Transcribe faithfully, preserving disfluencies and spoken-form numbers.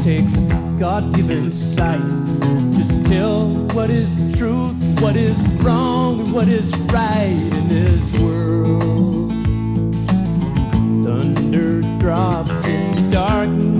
takes God-given sight just to tell what is the truth, what is wrong, and what is right in this world. Thunder drops in the darkness.